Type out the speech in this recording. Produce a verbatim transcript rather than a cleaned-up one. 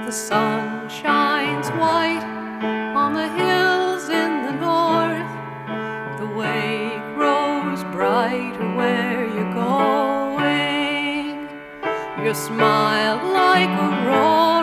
The sun shines white on the hills in the north. The way grows brighter where you're going. Your smile like a rose